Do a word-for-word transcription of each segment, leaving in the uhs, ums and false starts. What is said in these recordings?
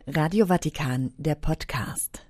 Radio Vatikan, der Podcast.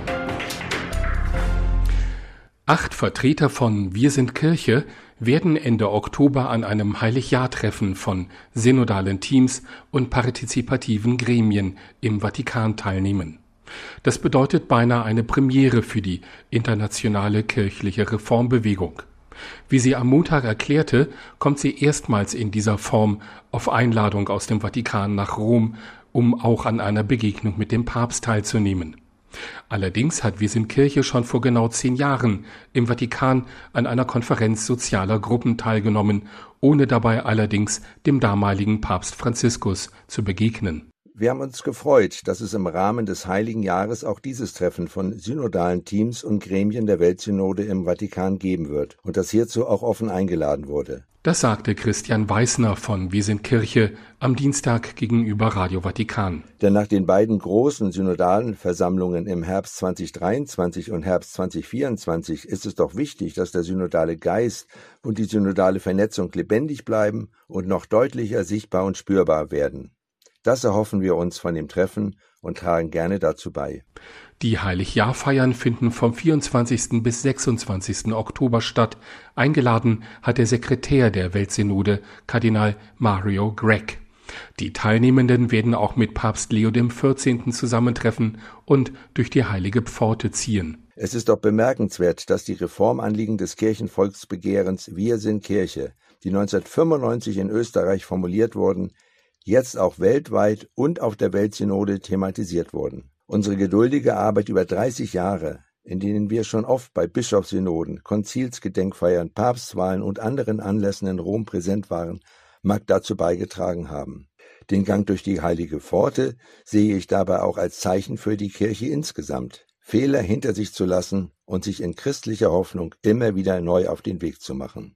Acht Vertreter von Wir sind Kirche werden Ende Oktober an einem Heiligjahrtreffen von synodalen Teams und partizipativen Gremien im Vatikan teilnehmen. Das bedeutet beinahe eine Premiere für die internationale kirchliche Reformbewegung. Wie sie am Montag erklärte, kommt sie erstmals in dieser Form auf Einladung aus dem Vatikan nach Rom, um auch an einer Begegnung mit dem Papst teilzunehmen. Allerdings hat Wir sind Kirche schon vor genau zehn Jahren im Vatikan an einer Konferenz sozialer Gruppen teilgenommen, ohne dabei allerdings dem damaligen Papst Franziskus zu begegnen. Wir haben uns gefreut, dass es im Rahmen des Heiligen Jahres auch dieses Treffen von synodalen Teams und Gremien der Weltsynode im Vatikan geben wird und dass hierzu auch offen eingeladen wurde. Das sagte Christian Weißner von Wir sind Kirche am Dienstag gegenüber Radio Vatikan. Denn nach den beiden großen synodalen Versammlungen im Herbst zweitausenddreiundzwanzig und Herbst zweitausendvierundzwanzig ist es doch wichtig, dass der synodale Geist und die synodale Vernetzung lebendig bleiben und noch deutlicher sichtbar und spürbar werden. Das erhoffen wir uns von dem Treffen und tragen gerne dazu bei. Die Heiligjahrfeiern finden vom vierundzwanzigsten bis sechsundzwanzigsten Oktober statt. Eingeladen hat der Sekretär der Weltsynode, Kardinal Mario Gregg. Die Teilnehmenden werden auch mit Papst Leo dem vierzehnten zusammentreffen und durch die heilige Pforte ziehen. Es ist doch bemerkenswert, dass die Reformanliegen des Kirchenvolksbegehrens Wir sind Kirche, die neunzehnhundertfünfundneunzig in Österreich formuliert wurden, jetzt auch weltweit und auf der Weltsynode thematisiert wurden. Unsere geduldige Arbeit über dreißig Jahre, in denen wir schon oft bei Bischofssynoden, Konzilsgedenkfeiern, Papstwahlen und anderen Anlässen in Rom präsent waren, mag dazu beigetragen haben. Den Gang durch die heilige Pforte sehe ich dabei auch als Zeichen für die Kirche insgesamt, Fehler hinter sich zu lassen und sich in christlicher Hoffnung immer wieder neu auf den Weg zu machen.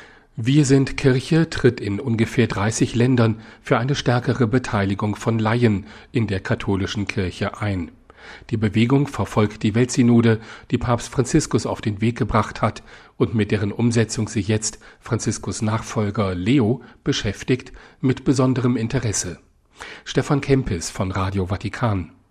Wir sind Kirche tritt in ungefähr dreißig Ländern für eine stärkere Beteiligung von Laien in der katholischen Kirche ein. Die Bewegung verfolgt die Weltsynode, die Papst Franziskus auf den Weg gebracht hat und mit deren Umsetzung sich jetzt Franziskus Nachfolger Leo beschäftigt, mit besonderem Interesse. Stefan Kempis von Radio Vatikan.